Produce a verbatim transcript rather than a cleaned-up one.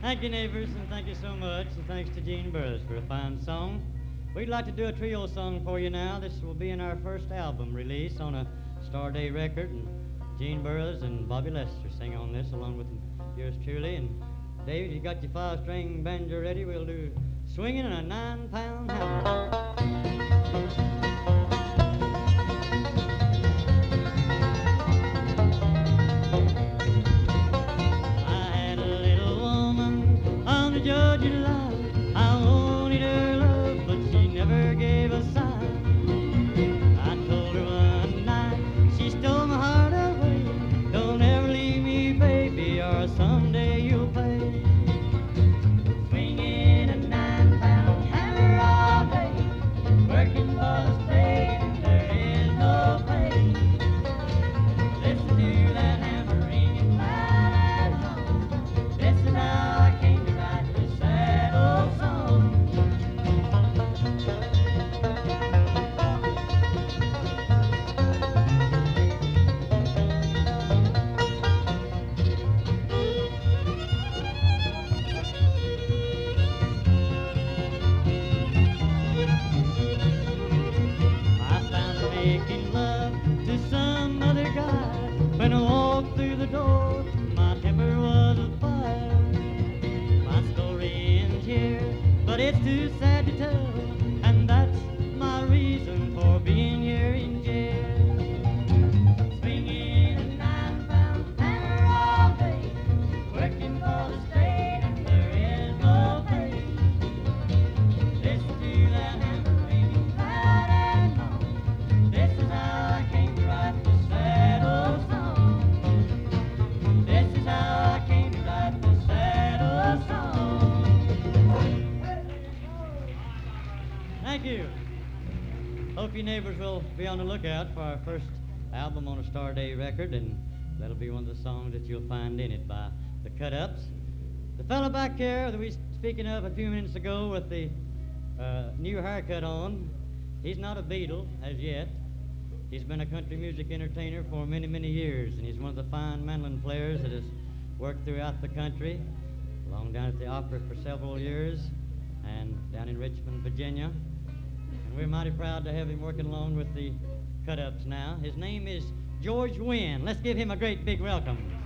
Thank you, neighbors, and thank you so much, and thanks to Gene Burroughs for a fine song. We'd like to do a trio song for you now. This will be in our first album release on a Star Day record, and Gene Burroughs and Bobby Lester sing on this along with yours truly. And David, you got your five-string banjo ready? We'll do Swinging in a Nine-Pound Hammer. Georgia line. I wanted her love, but she never gave a sign. I told her one night she stole my heart away. Don't ever leave me, baby, or someday you'll pay. Swinging a nine-pound hammer all day, working for the state, and there is no pay. Listen to that hammer ringing loud and long. This is how I came to write this sad old song. I found making love to some other guy. When I walked through the door, my temper was afire. My story ends here, but it's too sad to tell, and that's my reason for being here in jail. Swinging a nine-pound hammer all day, working for the state, and there is no pay. Listen to that hammer ringing loud and long. This is how I came to write this sad old song. This is how I came to write this sad old song. Thank you. Hope you neighbors will be on the lookout for our first album on a Star Day record, and that'll be one of the songs that you'll find in it by the Cut-Ups. The fellow back here that we was speaking of a few minutes ago with the uh, new haircut on, he's not a Beatle as yet. He's been a country music entertainer for many, many years, and he's one of the fine mandolin players that has worked throughout the country, along down at the Opera for several years, and down in Richmond, Virginia. And we're mighty proud to have him working along with the Cut-Ups now. His name is George Wynn. Let's give him a great big welcome.